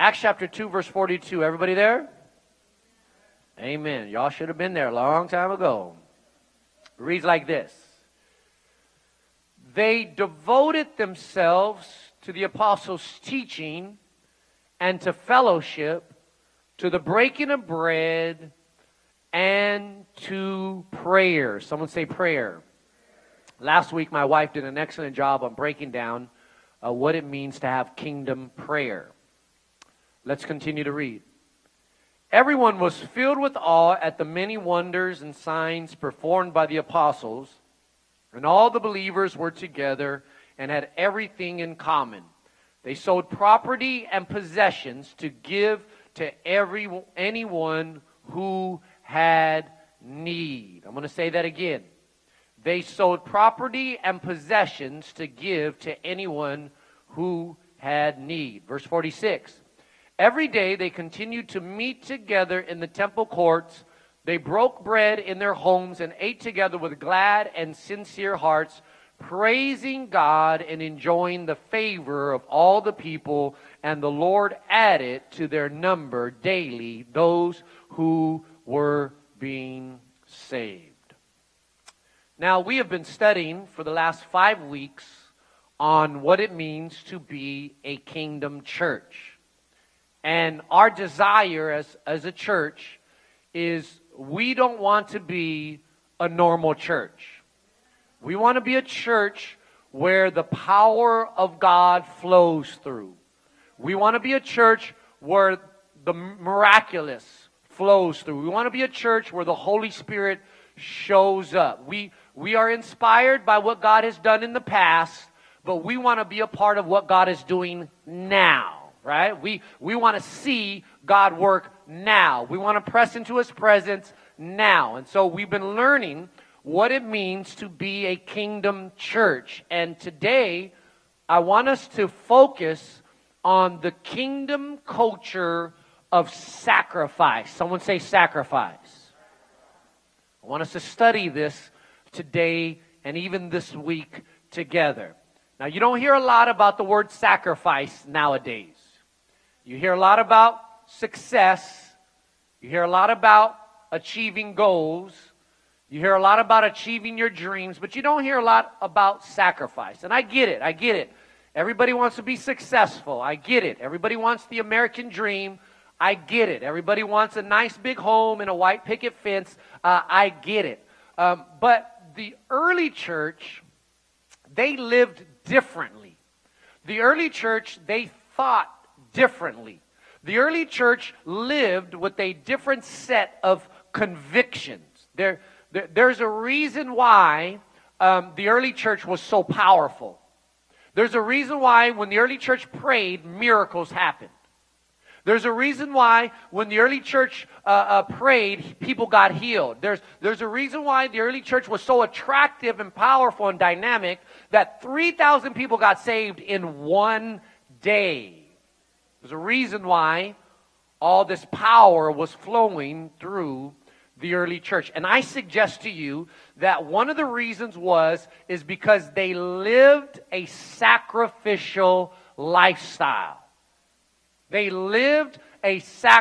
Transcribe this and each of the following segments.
Acts chapter 2, verse 42. Everybody there? Amen. Y'all should have been there a long time ago. It reads like this. They devoted themselves to the apostles' teaching and to fellowship, to the breaking of bread, and to prayer. Someone say prayer. Last week, my wife did an excellent job on breaking down what it means to have kingdom prayer. Let's continue to read. Everyone was filled with awe at the many wonders and signs performed by the apostles, and all the believers were together and had everything in common. They sold property and possessions to give to anyone who had need. I'm going to say that again. They sold property and possessions to give to anyone who had need. Verse 46. Every day they continued to meet together in the temple courts. They broke bread in their homes and ate together with glad and sincere hearts, praising God and enjoying the favor of all the people. And the Lord added to their number daily those who were being saved. Now, we have been studying for the last 5 weeks on what it means to be a kingdom church. And our desire as a church is we don't want to be a normal church. We want to be a church where the power of God flows through. We want to be a church where the miraculous flows through. We want to be a church where the Holy Spirit shows up. We are inspired by what God has done in the past, but we want to be a part of what God is doing now. Right? We want to see God work now. We want to press into His presence now. And so we've been learning what it means to be a kingdom church. And today, I want us to focus on the kingdom culture of sacrifice. Someone say sacrifice. I want us to study this today and even this week together. Now, you don't hear a lot about the word sacrifice nowadays. You hear a lot about success. You hear a lot about achieving goals. You hear a lot about achieving your dreams, but you don't hear a lot about sacrifice. And I get it. Everybody wants to be successful. I get it. Everybody wants the American dream. I get it. Everybody wants a nice big home and a white picket fence. I get it. But the early church, they lived differently. The early church, they thought differently. The early church lived with a different set of convictions. There's a reason why the early church was so powerful. There's a reason why when the early church prayed, miracles happened. There's a reason why when the early church prayed, people got healed. There's a reason why the early church was so attractive and powerful and dynamic that 3,000 people got saved in one day. There's a reason why all this power was flowing through the early church. And I suggest to you that one of the reasons is because they lived a sacrificial lifestyle. They lived a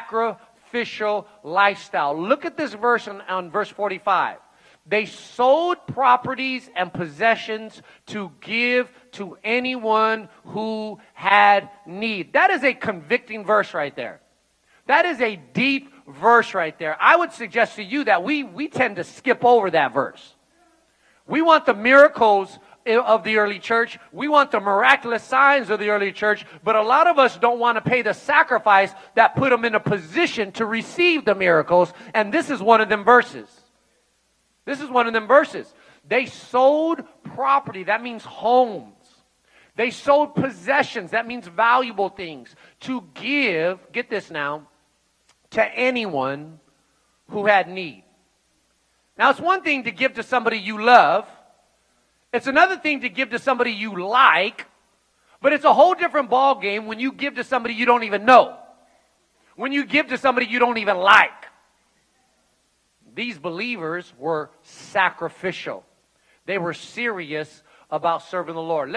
sacrificial lifestyle. Look at this verse on verse 45. They sold properties and possessions to give to anyone who had need. That is a convicting verse right there. That is a deep verse right there. I would suggest to you that we tend to skip over that verse. We want the miracles of the early church. We want the miraculous signs of the early church, but a lot of us don't want to pay the sacrifice that put them in a position to receive the miracles, and this is one of them verses. This is one of them verses. They sold property, that means homes. They sold possessions, that means valuable things, to give, get this now, to anyone who had need. Now, it's one thing to give to somebody you love. It's another thing to give to somebody you like, but it's a whole different ball game when you give to somebody you don't even know. When you give to somebody you don't even like. These believers were sacrificial. They were serious about serving the Lord.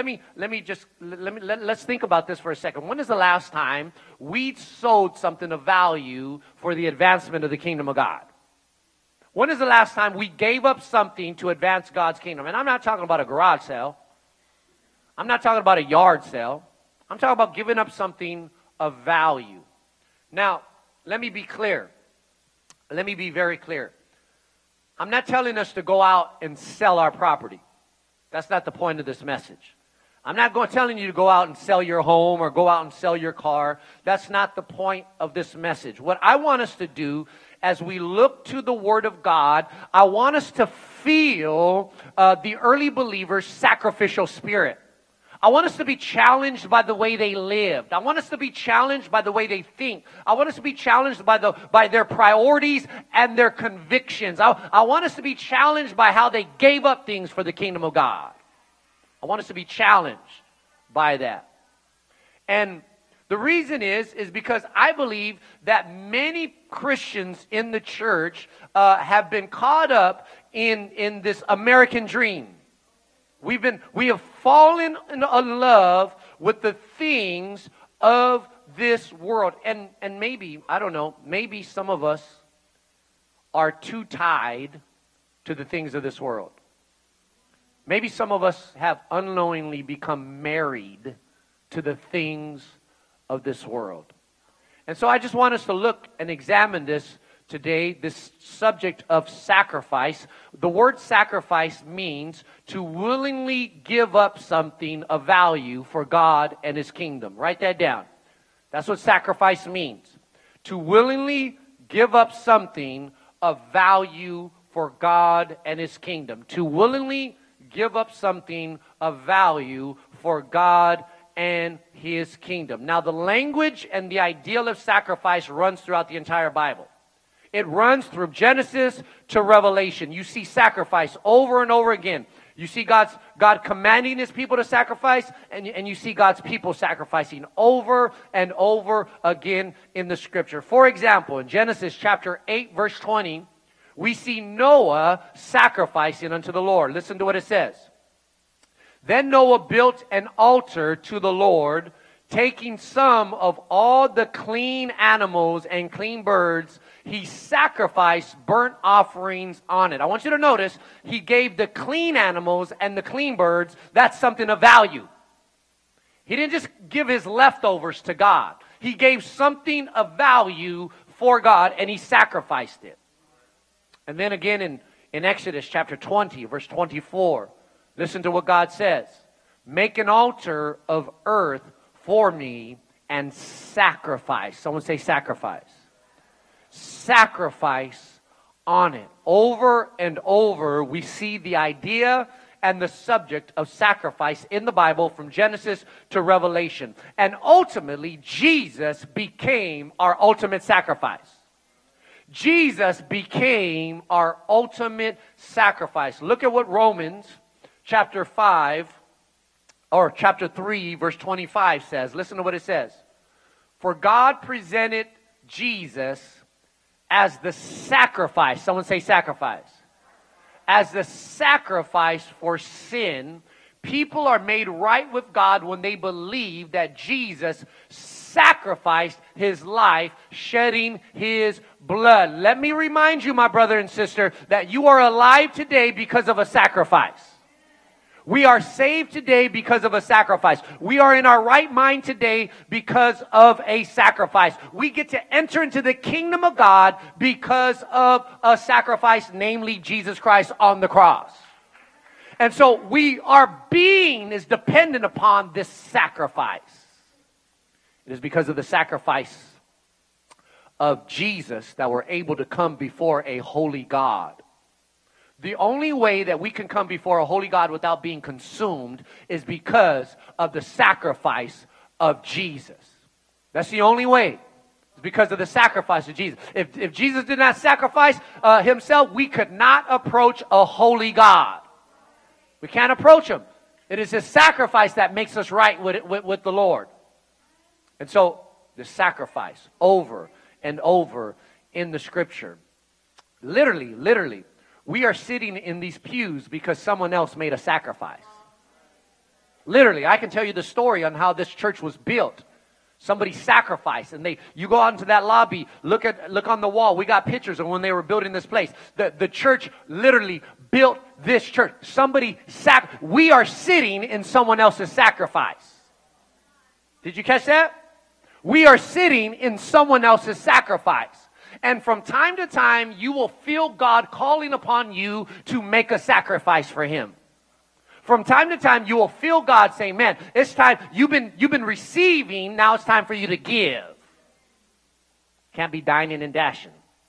Let's think about this for a second. When is the last time we sold something of value for the advancement of the kingdom of God? When is the last time we gave up something to advance God's kingdom? And I'm not talking about a garage sale. I'm not talking about a yard sale. I'm talking about giving up something of value. Now, let me be clear. Let me be very clear. I'm not telling us to go out and sell our property. That's not the point of this message. I'm not telling you to go out and sell your home or go out and sell your car. That's not the point of this message. What I want us to do as we look to the Word of God, I want us to feel the early believers' sacrificial spirit. I want us to be challenged by the way they lived. I want us to be challenged by the way they think. I want us to be challenged by their priorities and their convictions. I want us to be challenged by how they gave up things for the kingdom of God. I want us to be challenged by that. And the reason is because I believe that many Christians in the church have been caught up in this American dream. We have fallen in love with the things of this world. And maybe, I don't know, maybe some of us are too tied to the things of this world. Maybe some of us have unknowingly become married to the things of this world. And so I just want us to look and examine this today, this subject of sacrifice. The word sacrifice means to willingly give up something of value for God and His kingdom. Write that down. That's what sacrifice means. To willingly give up something of value for God and His kingdom. To willingly give up something of value for God and His kingdom. Now, the language and the ideal of sacrifice runs throughout the entire Bible. It runs through Genesis to Revelation. You see sacrifice over and over again. You see God commanding His people to sacrifice, and you see God's people sacrificing over and over again in the Scripture. For example, in Genesis chapter 8, verse 20, we see Noah sacrificing unto the Lord. Listen to what it says. Then Noah built an altar to the Lord, taking some of all the clean animals and clean birds, he sacrificed burnt offerings on it. I want you to notice, he gave the clean animals and the clean birds, that's something of value. He didn't just give his leftovers to God. He gave something of value for God, and he sacrificed it. And then again in Exodus chapter 20, verse 24, listen to what God says. Make an altar of earth for me and sacrifice. Someone say sacrifice. Sacrifice on it. Over and over, we see the idea and the subject of sacrifice in the Bible from Genesis to Revelation. And ultimately, Jesus became our ultimate sacrifice. Jesus became our ultimate sacrifice. Look at what Romans chapter 5 or chapter 3 verse 25 says. Listen to what it says. For God presented Jesus as the sacrifice. Someone say sacrifice. As the sacrifice for sin. People are made right with God when they believe that Jesus sacrificed His life, shedding His blood. Let me remind you, my brother and sister, that you are alive today because of a sacrifice. We are saved today because of a sacrifice. We are in our right mind today because of a sacrifice. We get to enter into the kingdom of God because of a sacrifice, namely Jesus Christ on the cross. And so our being is dependent upon this sacrifice. It is because of the sacrifice of Jesus that we're able to come before a holy God. The only way that we can come before a holy God without being consumed is because of the sacrifice of Jesus. That's the only way. It's because of the sacrifice of Jesus. If Jesus did not sacrifice Himself, we could not approach a holy God. We can't approach Him. It is His sacrifice that makes us right with the Lord. And so, the sacrifice over and over in the Scripture. Literally, we are sitting in these pews because someone else made a sacrifice. Literally, I can tell you the story on how this church was built. Somebody sacrificed, and you go out into that lobby, look on the wall. We got pictures of when they were building this place. The church literally built this church. We are sitting in someone else's sacrifice. Did you catch that? We are sitting in someone else's sacrifice. And from time to time, you will feel God calling upon you to make a sacrifice for Him. From time to time, you will feel God saying, man, it's time. You've been receiving. Now it's time for you to give. Can't be dining and dashing.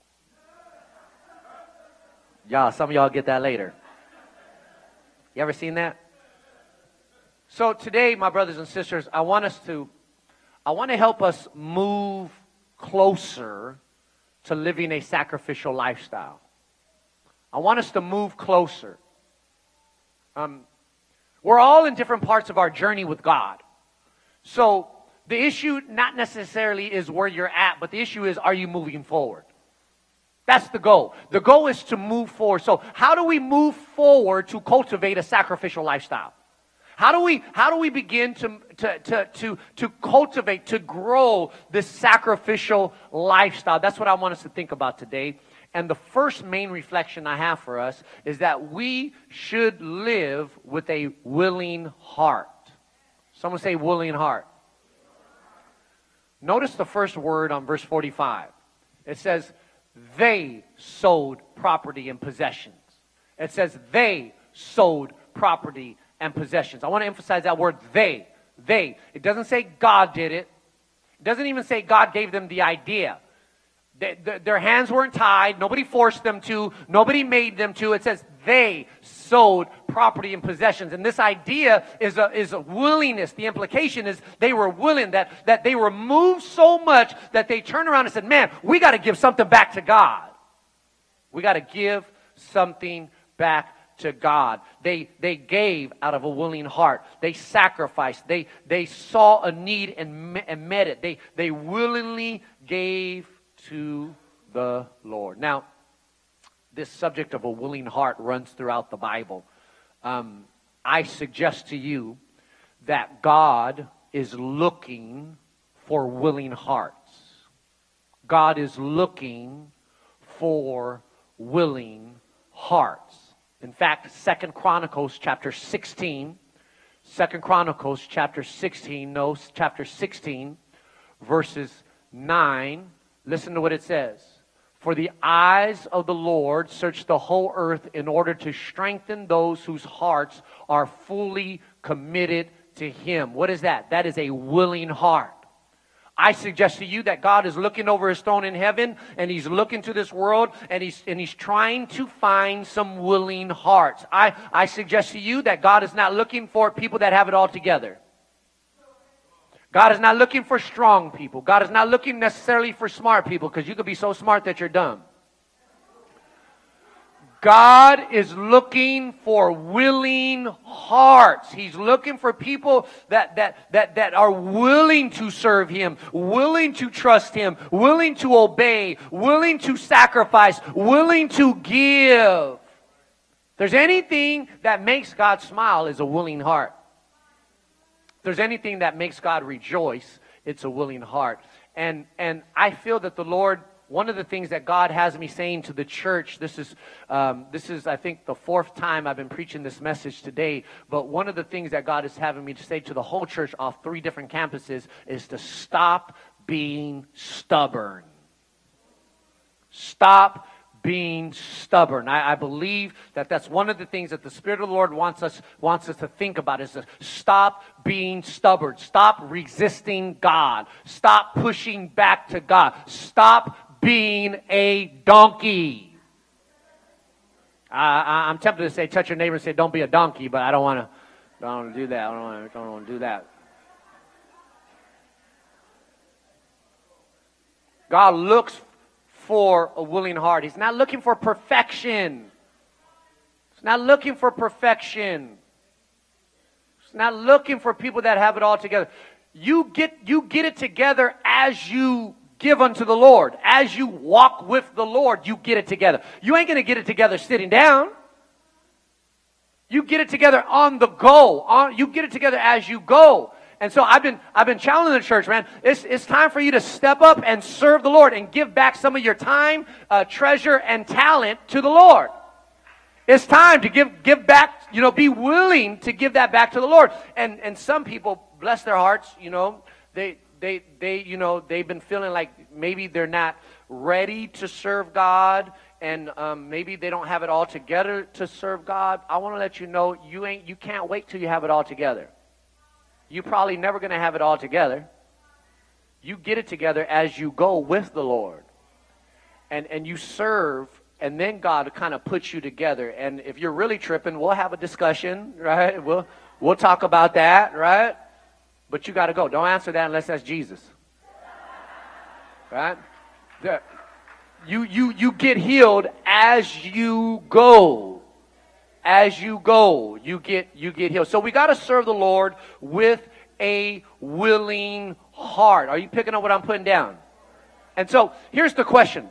Some of y'all get that later. You ever seen that? So today, my brothers and sisters, I want to help us move closer to living a sacrificial lifestyle. I want us to move closer. We're all in different parts of our journey with God. So the issue not necessarily is where you're at, but the issue is, are you moving forward? That's the goal. The goal is to move forward. So how do we move forward to cultivate a sacrificial lifestyle? How do we begin to cultivate, to grow this sacrificial lifestyle? That's what I want us to think about today. And the first main reflection I have for us is that we should live with a willing heart. Someone say willing heart. Notice the first word on verse 45. It says, they sold property and possessions. It says, they sold property and possessions. I want to emphasize that word, they. They. It doesn't say God did it. It doesn't even say God gave them the idea. Their hands weren't tied. Nobody forced them to. Nobody made them to. It says they sold property and possessions. And this idea is a willingness. The implication is they were willing, that they were moved so much that they turned around and said, man, we got to give something back to God. We got to give something back to God. They gave out of a willing heart. They sacrificed. They saw a need and met it. They willingly gave to the Lord. Now, this subject of a willing heart runs throughout the Bible. I suggest to you that God is looking for willing hearts. God is looking for willing hearts. In fact, 2 Chronicles chapter 16, 2 Chronicles chapter 16, no, chapter 16, verses 9, listen to what it says. For the eyes of the Lord search the whole earth in order to strengthen those whose hearts are fully committed to Him. What is that? That is a willing heart. I suggest to you that God is looking over His throne in heaven, and He's looking to this world, and He's trying to find some willing hearts. I suggest to you that God is not looking for people that have it all together. God is not looking for strong people. God is not looking necessarily for smart people, because you could be so smart that you're dumb. God is looking for willing hearts. He's looking for people that are willing to serve Him, willing to trust Him, willing to obey, willing to sacrifice, willing to give. If there's anything that makes God smile, is a willing heart. If there's anything that makes God rejoice, it's a willing heart. And I feel that the Lord, one of the things that God has me saying to the church, this is I think the fourth time I've been preaching this message today, but one of the things that God is having me to say to the whole church off 3 different campuses is to stop being stubborn. Stop being stubborn. I believe that that's one of the things that the Spirit of the Lord wants us to think about, is to stop being stubborn. Stop resisting God. Stop pushing back to God. Stop being a donkey. I'm tempted to say, touch your neighbor and say, don't be a donkey, but I don't want to do that. I don't want to do that. God looks for a willing heart. He's not looking for perfection. He's not looking for perfection. He's not looking for people that have it all together. You get it together as you give unto the Lord. As you walk with the Lord, you get it together. You ain't going to get it together sitting down. You get it together on the go. You get it together as you go. And so I've been challenging the church, man. It's time for you to step up and serve the Lord and give back some of your time, treasure, and talent to the Lord. It's time to give back, be willing to give that back to the Lord. And some people, bless their hearts, they've been feeling like maybe they're not ready to serve God, and maybe they don't have it all together to serve God. I want to let you know, you can't wait till you have it all together. You're probably never going to have it all together. You get it together as you go with the Lord. And you serve, and then God kind of puts you together. And if you're really tripping, we'll have a discussion, right? We'll talk about that, right? But you got to go. Don't answer that unless that's Jesus. Right? You get healed as you go. As you go, you get healed. So we got to serve the Lord with a willing heart. Are you picking up what I'm putting down? And so here's the question.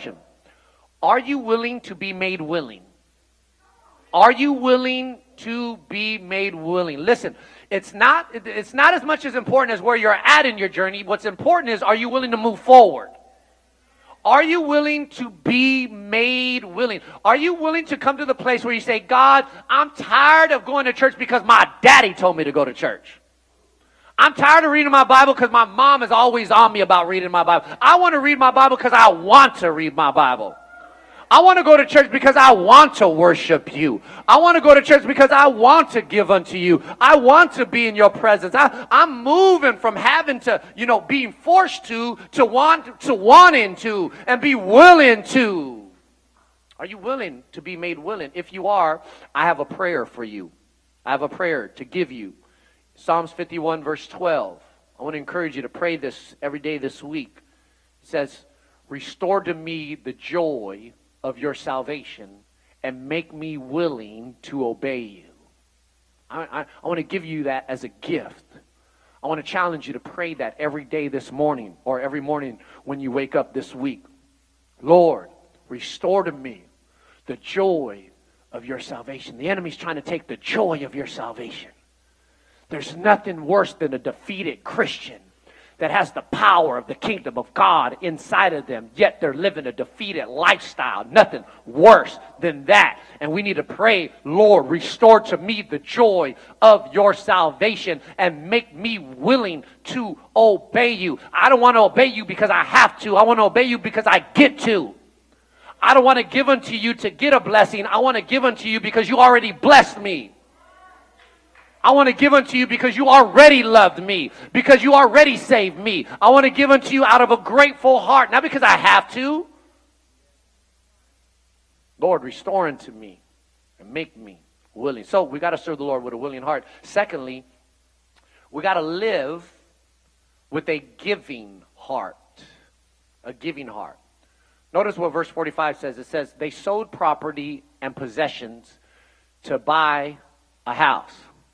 Are you willing to be made willing? Are you willing to be made willing? Listen, it's not as much as important as where you're at in your journey. What's important is, are you willing to move forward? Are you willing to be made willing? Are you willing to come to the place where you say, God, I'm tired of going to church because my daddy told me to go to church. I'm tired of reading my Bible because my mom is always on me about reading my Bible. I want to read my Bible because I want to read my Bible. I want to go to church because I want to worship you. I want to go to church because I want to give unto you. I want to be in your presence. I'm moving from having to, being forced to wanting to, and be willing to. Are you willing to be made willing? If you are, I have a prayer for you. I have a prayer to give you. Psalms 51 verse 12. I want to encourage you to pray this every day this week. It says, restore to me the joy of your salvation and make me willing to obey you. I want to give you that as a gift. I want to challenge you to pray that every day this morning, or every morning when you wake up this week. Lord, restore to me the joy of your salvation. The enemy's trying to take the joy of your salvation. There's nothing worse than a defeated Christian that has the power of the kingdom of God inside of them, yet they're living a defeated lifestyle. Nothing worse than that. And we need to pray, Lord, restore to me the joy of your salvation and make me willing to obey you. I don't want to obey you because I have to. I want to obey you because I get to. I don't want to give unto you to get a blessing. I want to give unto you because you already blessed me. I want to give unto you because you already loved me, because you already saved me. I want to give unto you out of a grateful heart, not because I have to. Lord, restore unto me and make me willing. So we got to serve the Lord with a willing heart. Secondly, we got to live with a giving heart. A giving heart. Notice what verse 45 says. It says, they sold property and possessions to buy a house.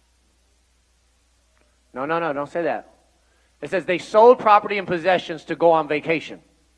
No, don't say that. It says they sold property and possessions to go on vacation.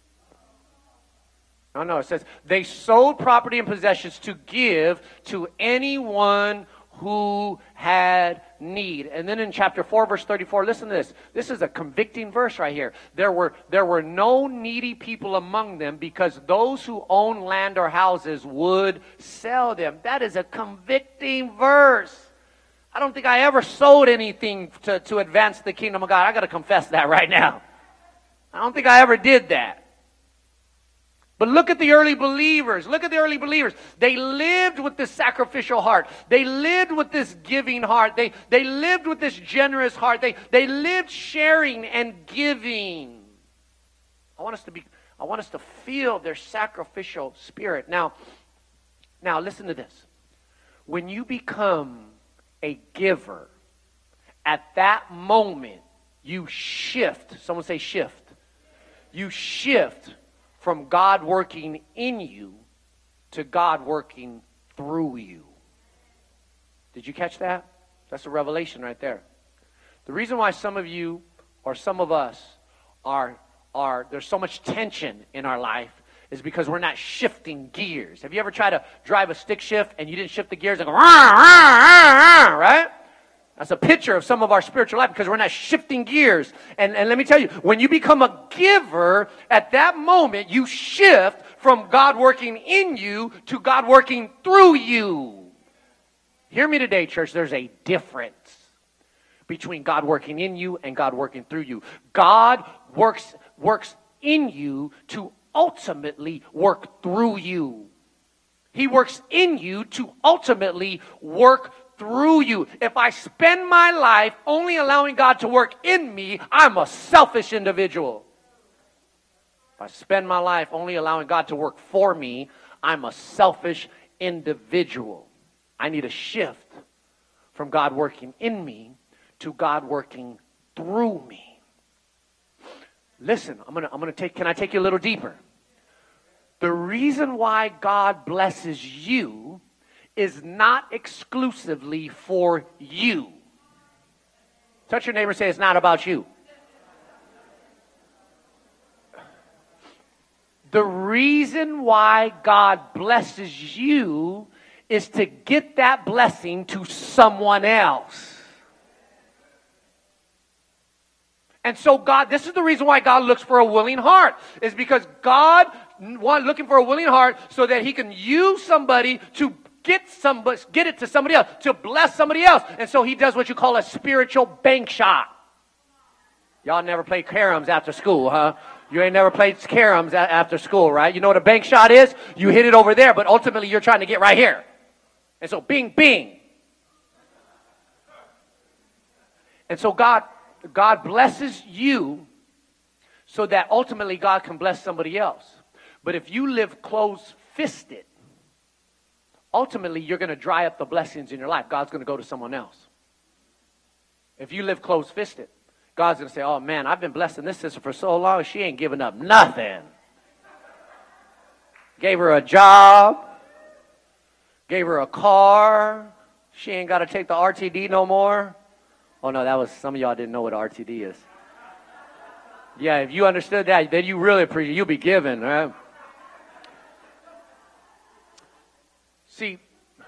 No, it says they sold property and possessions to give to anyone who had need. And then in chapter 4, verse 34, listen to this. This is a convicting verse right here. There were no needy people among them, because those who own land or houses would sell them. That is a convicting verse. I don't think I ever sold anything to advance the kingdom of God. I got to confess that right now. I don't think I ever did that. But look at the early believers. Look at the early believers. They lived with this sacrificial heart. They lived with this giving heart. They lived with this generous heart. They lived sharing and giving. I want us to feel their sacrificial spirit. Now listen to this. When you become a giver, at that moment you shift. Someone say shift. You shift from God working in you to God working through you. Did you catch that? That's a revelation right there. The reason why some of you or some of us are there's so much tension in our life is because we're not shifting gears. Have you ever tried to drive a stick shift and you didn't shift the gears and go, rah, rah, rah, rah, right? That's a picture of some of our spiritual life because we're not shifting gears. And let me tell you, when you become a giver, at that moment, you shift from God working in you to God working through you. Hear me today, church. There's a difference between God working in you and God working through you. God works in you to ultimately work through you. He works in you to ultimately work through you. If I spend my life only allowing God to work in me, I'm a selfish individual. If I spend my life only allowing God to work for me, I'm a selfish individual. I need a shift from God working in me to God working through me. Listen, can I take you a little deeper? The reason why God blesses you is not exclusively for you. Touch your neighbor and say, it's not about you. The reason why God blesses you is to get that blessing to someone else. And so this is the reason why God looks for a willing heart, is because God looking for a willing heart so that he can use somebody to get it to somebody else, to bless somebody else. And so he does what you call a spiritual bank shot. Y'all never played caroms after school, huh? You ain't never played caroms after school, right? You know what a bank shot is? You hit it over there, but ultimately you're trying to get right here. And so bing, bing. And so God blesses you so that ultimately God can bless somebody else. But if you live closed-fisted, ultimately you're going to dry up the blessings in your life. God's going to go to someone else. If you live closed-fisted, God's going to say, oh man, I've been blessing this sister for so long, she ain't giving up nothing. Gave her a job, gave her a car, she ain't got to take the RTD no more. Oh no, some of y'all didn't know what RTD is. Yeah, if you understood that, then you really appreciate, you'll be giving, right? See,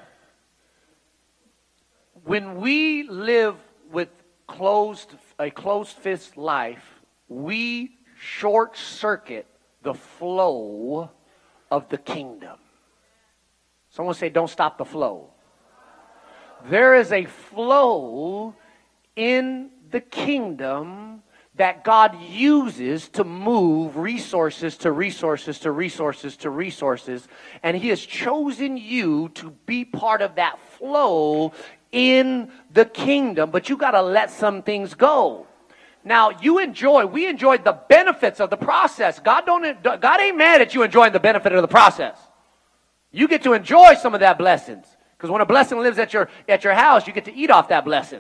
when we live with a closed-fist life, we short-circuit the flow of the kingdom. Someone say, don't stop the flow. There is a flow in the kingdom that God uses to move resources to resources to resources to resources. And he has chosen you to be part of that flow in the kingdom. But you got to let some things go. Now, we enjoyed the benefits of the process. God ain't mad at you enjoying the benefit of the process. You get to enjoy some of that blessings. Because when a blessing lives at your house, you get to eat off that blessing.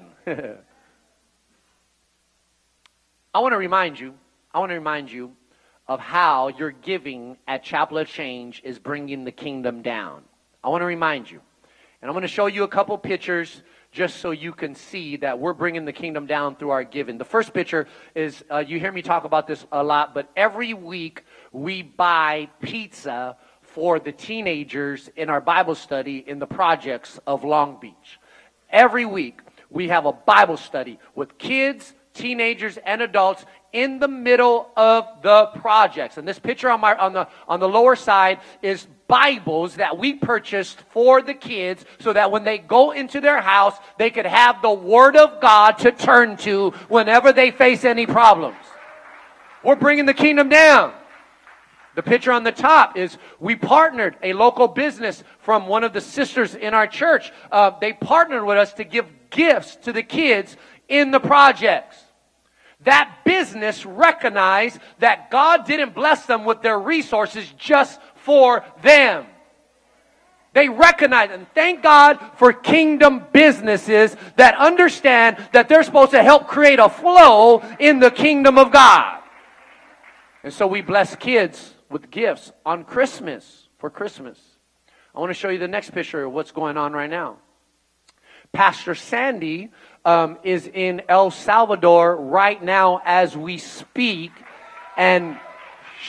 I want to remind you of how your giving at Chapel of Change is bringing the kingdom down. I want to remind you. And I'm going to show you a couple pictures just so you can see that we're bringing the kingdom down through our giving. The first picture is, you hear me talk about this a lot, but every week we buy pizza for the teenagers in our Bible study in the projects of Long Beach. Every week we have a Bible study with kids, teenagers, and adults in the middle of the projects. And this picture on the lower side is Bibles that we purchased for the kids so that when they go into their house, they could have the Word of God to turn to whenever they face any problems. We're bringing the kingdom down. The picture on the top is we partnered a local business from one of the sisters in our church. They partnered with us to give gifts to the kids in the projects. That business recognized that God didn't bless them with their resources just for them. They recognize, and thank God for kingdom businesses that understand that they're supposed to help create a flow in the kingdom of God. And so we bless kids with gifts on Christmas, for Christmas. I want to show you the next picture of what's going on right now. Pastor Sandy is in El Salvador right now as we speak, and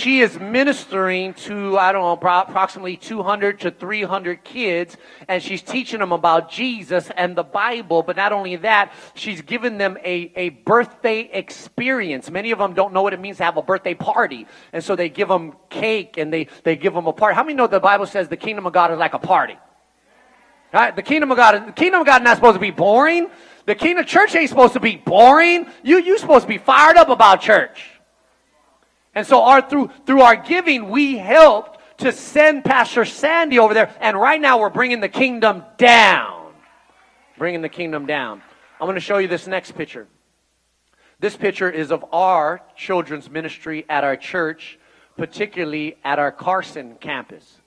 she is ministering to, I don't know, approximately 200 to 300 kids, and she's teaching them about Jesus and the Bible. But not only that, she's given them a birthday experience. Many of them don't know what it means to have a birthday party, and so they give them cake and they give them a party. How many know the Bible says the kingdom of God is like a party? Right? The kingdom of God is not supposed to be boring. The kingdom church ain't supposed to be boring. You're supposed to be fired up about church. And so through our giving, we helped to send Pastor Sandy over there. And right now we're bringing the kingdom down. Bringing the kingdom down. I'm going to show you this next picture. This picture is of our children's ministry at our church, particularly at our Carson campus.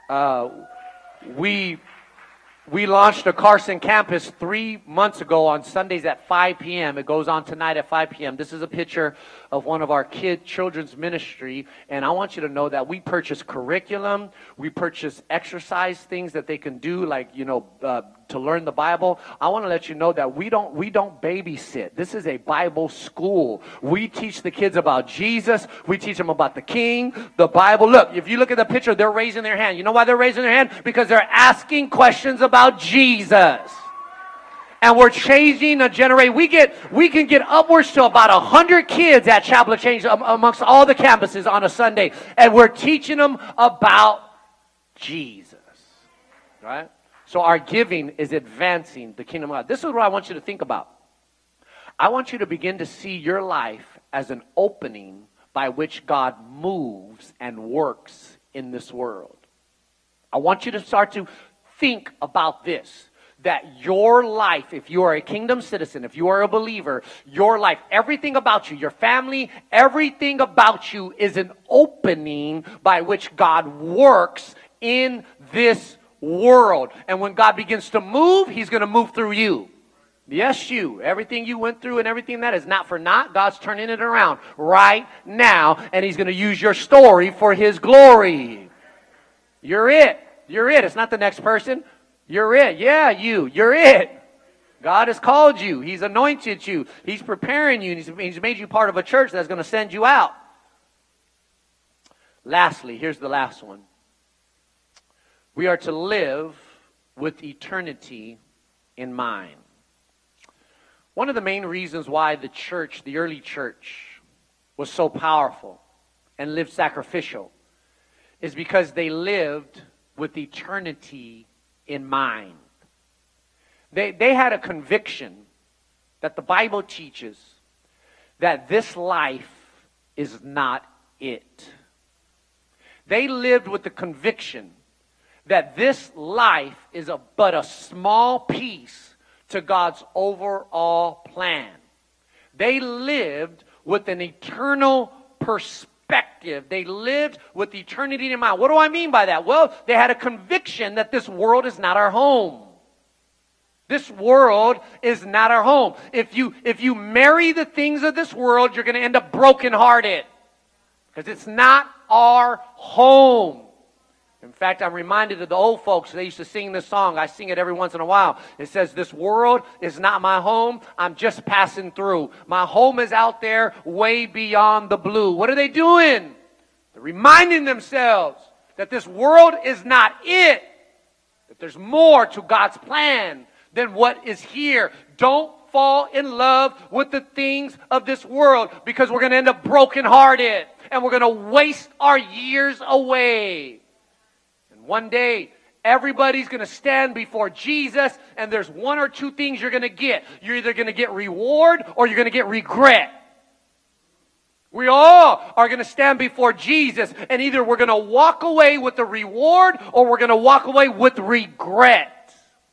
We launched a Carson campus 3 months ago on Sundays at 5 p.m. It goes on tonight at 5 p.m. This is a picture of one of our children's ministry. And I want you to know that we purchase curriculum. We purchase exercise things that they can do, like, to learn the Bible. I want to let you know that we don't babysit. This is a Bible school. We teach the kids about Jesus. We teach them about the King, the Bible. Look, if you look at the picture, they're raising their hand. You know why they're raising their hand? Because they're asking questions about Jesus. And we're changing a generation. We can get upwards to about 100 kids at Chapel of Change amongst all the campuses on a Sunday. And we're teaching them about Jesus. Right? So our giving is advancing the kingdom of God. This is what I want you to think about. I want you to begin to see your life as an opening by which God moves and works in this world. I want you to start to think about this. That your life, if you are a kingdom citizen, if you are a believer, your life, everything about you, your family, everything about you is an opening by which God works in this world. And when God begins to move, He's going to move through you. Yes, you. Everything you went through and everything that is not for naught, God's turning it around right now. And He's going to use your story for His glory. You're it. You're it. It's not the next person. You're it. Yeah, you. You're it. God has called you. He's anointed you. He's preparing you. He's made you part of a church that's going to send you out. Lastly, here's the last one. We are to live with eternity in mind. One of the main reasons why the church, the early church, was so powerful and lived sacrificial is because they lived with eternity in mind. They had a conviction that the Bible teaches that this life is not it. They lived with the conviction that this life is but a small piece to God's overall plan. They lived with an eternal perspective. They lived with eternity in mind. What do I mean by that? Well, they had a conviction that this world is not our home. This world is not our home. If you marry the things of this world, you're going to end up brokenhearted. Because it's not our home. In fact, I'm reminded of the old folks. They used to sing this song. I sing it every once in a while. It says, this world is not my home. I'm just passing through. My home is out there way beyond the blue. What are they doing? They're reminding themselves that this world is not it. That there's more to God's plan than what is here. Don't fall in love with the things of this world, because we're going to end up brokenhearted and we're going to waste our years away. One day, everybody's going to stand before Jesus, and there's one or two things you're going to get. You're either going to get reward or you're going to get regret. We all are going to stand before Jesus, and either we're going to walk away with the reward or we're going to walk away with regret.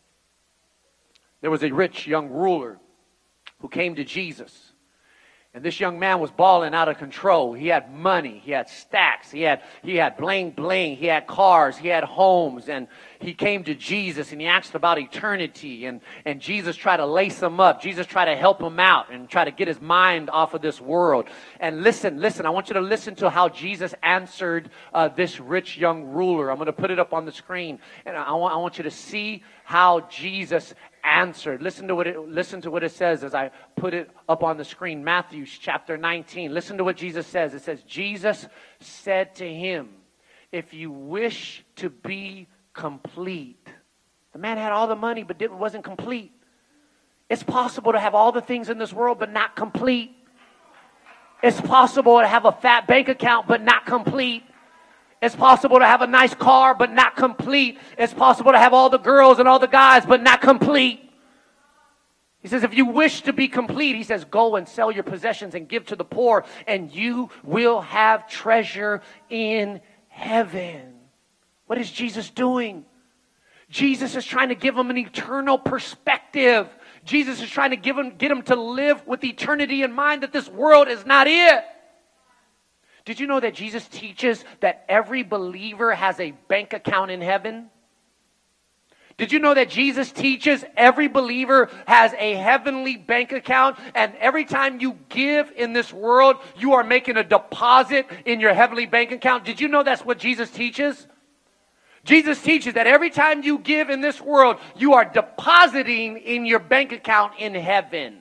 There was a rich young ruler who came to Jesus. And this young man was balling out of control. He had money. He had stacks. He had bling bling. He had cars. He had homes. And he came to Jesus and he asked about eternity. And Jesus tried to lace him up. Jesus tried to help him out and try to get his mind off of this world. And listen. I want you to listen to how Jesus answered this rich young ruler. I'm going to put it up on the screen. And I want you to see how Jesus answered. Listen to what it says as I put it up on the screen. Matthew chapter 19. Listen to what Jesus says. It says, Jesus said to him, if you wish to be complete. The man had all the money but wasn't complete. It's possible to have all the things in this world but not complete. It's possible to have a fat bank account but not complete. It's possible to have a nice car but not complete. It's possible to have all the girls and all the guys but not complete. He says, if you wish to be complete, he says, go and sell your possessions and give to the poor, and you will have treasure in heaven. What is Jesus doing? Jesus is trying to give him an eternal perspective. Jesus is trying to get him to live with eternity in mind, that this world is not it. Did you know that Jesus teaches that every believer has a bank account in heaven? Did you know that Jesus teaches every believer has a heavenly bank account, and every time you give in this world, you are making a deposit in your heavenly bank account? Did you know that's what Jesus teaches? Jesus teaches that every time you give in this world, you are depositing in your bank account in heaven.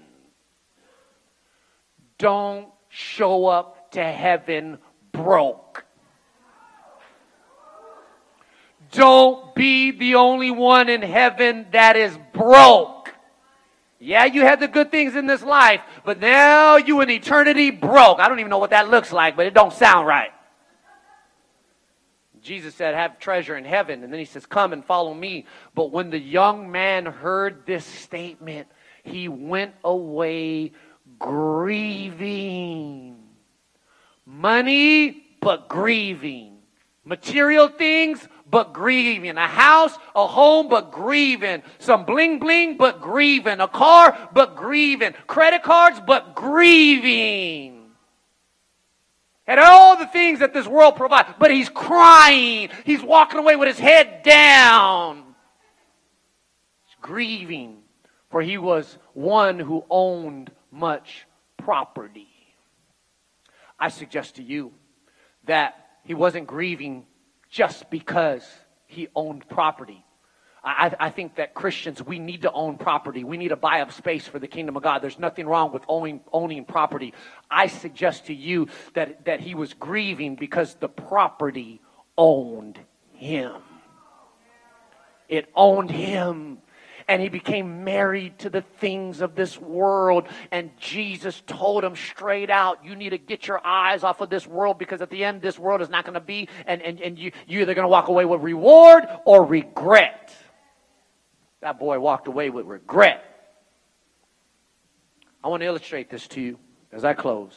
Don't show up to heaven broke. Don't be the only one in heaven that is broke. Yeah, you had the good things in this life, but now you in eternity broke. I don't even know what that looks like, but it don't sound right. Jesus said, have treasure in heaven. And then he says, come and follow me. But when the young man heard this statement, he went away grieving. Money, but grieving. Material things, but grieving. A house, a home, but grieving. Some bling bling, but grieving. A car, but grieving. Credit cards, but grieving. And all the things that this world provides. But he's crying. He's walking away with his head down. He's grieving. For he was one who owned much property. I suggest to you that he wasn't grieving just because he owned property. I think that Christians, we need to own property. We need to buy up space for the kingdom of God. There's nothing wrong with owning property. I suggest to you that he was grieving because the property owned him. It owned him. And he became married to the things of this world. And Jesus told him straight out, you need to get your eyes off of this world, because at the end, this world is not going to be, and you're either going to walk away with reward or regret. That boy walked away with regret. I want to illustrate this to you as I close.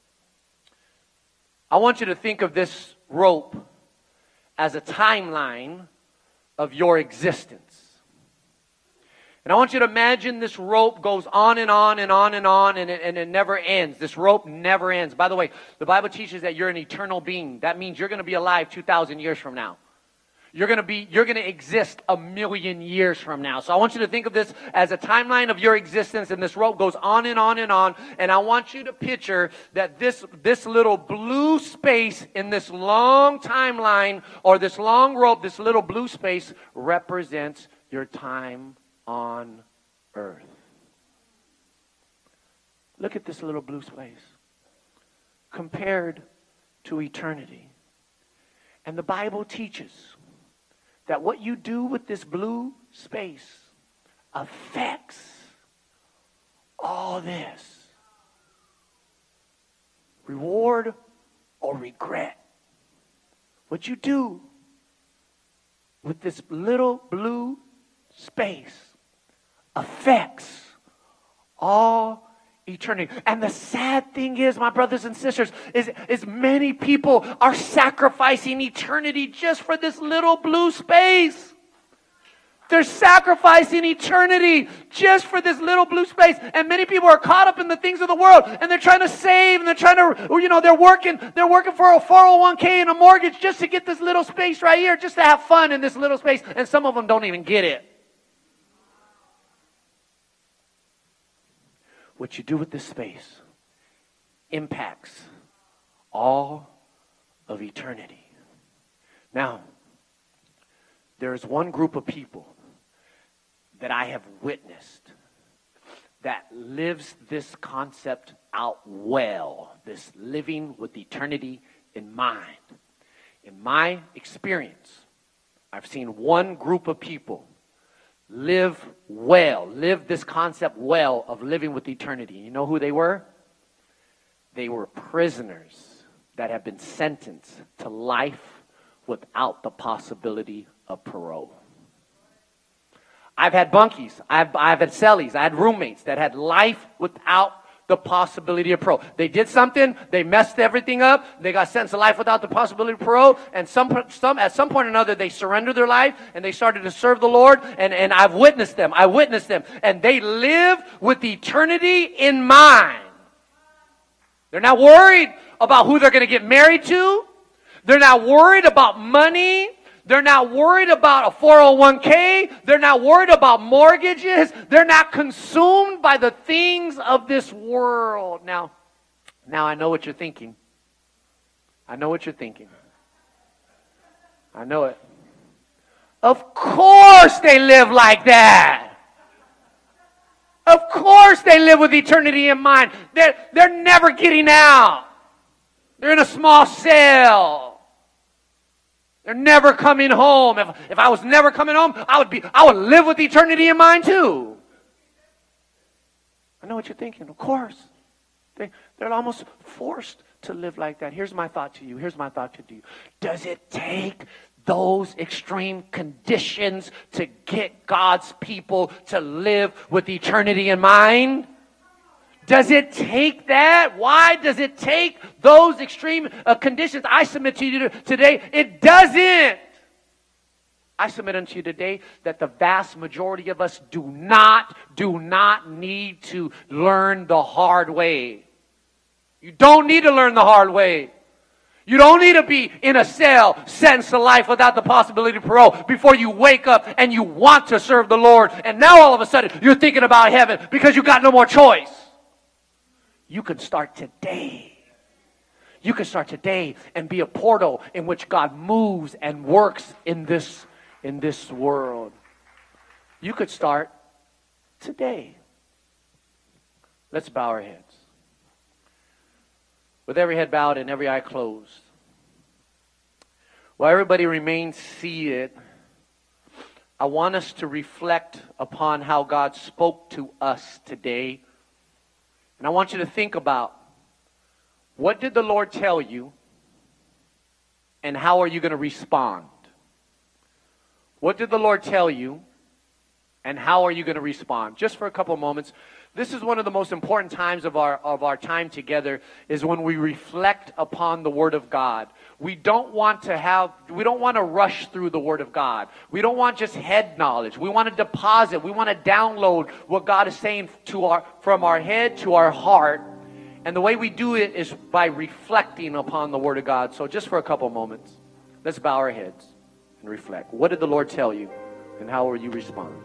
I want you to think of this rope as a timeline of your existence. And I want you to imagine this rope goes on and on and on and on, and it never ends. This rope never ends. By the way, the Bible teaches that you're an eternal being. That means you're going to be alive 2,000 years from now. You're going to exist 1,000,000 years from now. So I want you to think of this as a timeline of your existence, and this rope goes on and on and on. And I want you to picture that this little blue space in this long timeline, or this long rope, this little blue space represents your time on earth. Look at this little blue space compared to eternity. And the Bible teaches that what you do with this blue space affects all this. Reward or regret. What you do with this little blue space affects all eternity. And the sad thing is, my brothers and sisters, is many people are sacrificing eternity just for this little blue space. They're sacrificing eternity just for this little blue space. And many people are caught up in the things of the world, and they're trying to save, and they're trying to, they're working for a 401k and a mortgage just to get this little space right here, just to have fun in this little space. And some of them don't even get it. What you do with this space impacts all of eternity. Now, there is one group of people that I have witnessed that lives this concept out well, this living with eternity in mind. In my experience, I've seen one group of people live this concept well of living with eternity. You know who they were? They were prisoners that have been sentenced to life without the possibility of parole. I've had bunkies, I've had cellies, I had roommates that had life without the possibility of parole. They did something, they messed everything up, they got sentenced to life without the possibility of parole, and some at some point or another they surrendered their life and they started to serve the Lord, and I've witnessed them, and they live with eternity in mind. They're not worried about who they're going to get married to. They're not worried about money. They're not worried about a 401k. They're not worried about mortgages. They're not consumed by the things of this world. Now I know what you're thinking. I know what you're thinking. I know it. Of course they live like that. Of course they live with eternity in mind. They're never getting out. They're in a small cell. They're never coming home. If I was never coming home, I would live with eternity in mind too. I know what you're thinking. Of course. They're almost forced to live like that. Here's my thought to you. Does it take those extreme conditions to get God's people to live with eternity in mind? Does it take that? Why does it take those extreme conditions? I submit to you today, it doesn't. I submit unto you today that the vast majority of us do not need to learn the hard way. You don't need to learn the hard way. You don't need to be in a cell, sentenced to life without the possibility of parole before you wake up and you want to serve the Lord. And now all of a sudden you're thinking about heaven because you got no more choice. You can start today. You can start today and be a portal in which God moves and works in this world. You could start today. Let's bow our heads. With every head bowed and every eye closed. While everybody remains seated, I want us to reflect upon how God spoke to us today. And I want you to think about, what did the Lord tell you, and how are you going to respond? What did the Lord tell you, and how are you going to respond? Just for a couple of moments. This is one of the most important times of our time together, is when we reflect upon the Word of God. We don't want to rush through the Word of God. We don't want just head knowledge. We want to deposit. We want to download what God is saying from our head to our heart. And the way we do it is by reflecting upon the Word of God. So just for a couple moments, let's bow our heads and reflect. What did the Lord tell you, and how will you respond?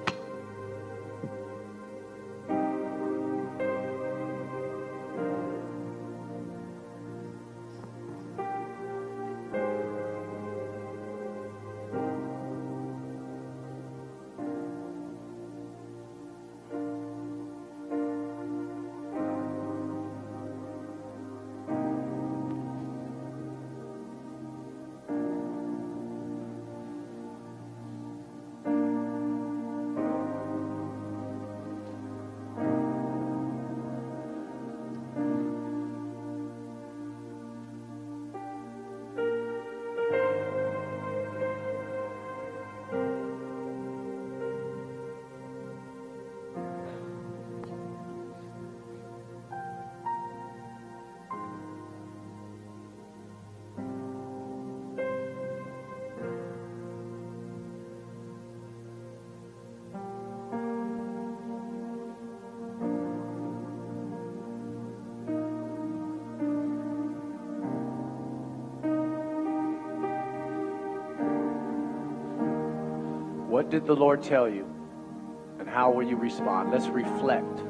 What did the Lord tell you, and how will you respond? Let's reflect.